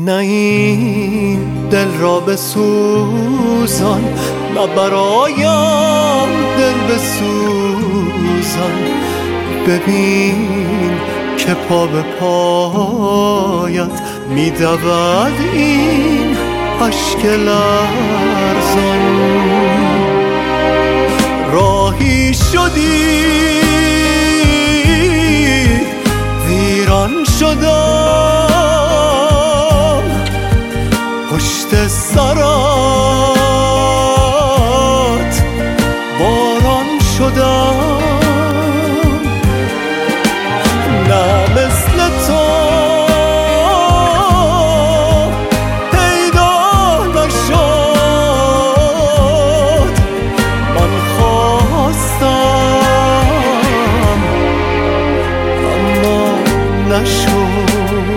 نه این دل را بسوزان، نه برایم دل بسوزان. ببین که پا به پایت میدود این اشک لرزان. راهی شدی ویران شدم، پشت سرت باران شدم. نه مثل تو پیدا نشد، من خواستم اما نشد.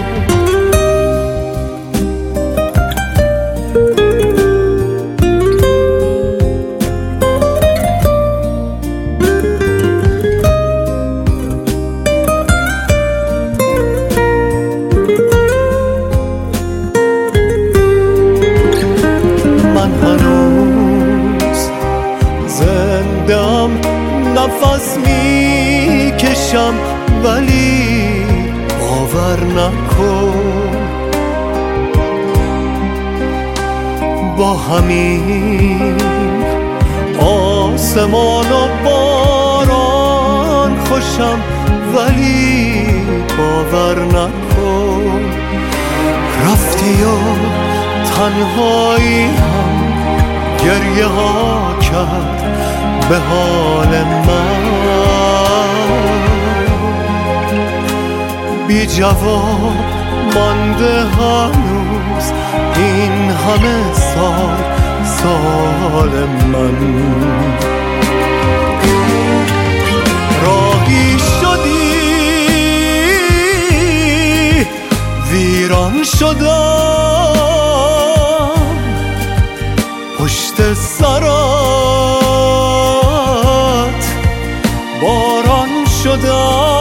نفس میکشم ولی باور نکن، با همین آسمان و باران خوشم ولی باور نکن. رفتی و تنهایی هم گریه ها کرد به حال من، بی جواب مانده هنوز این همه سال من. راهی شدی ویران شدم، پشت سرت باران شدم.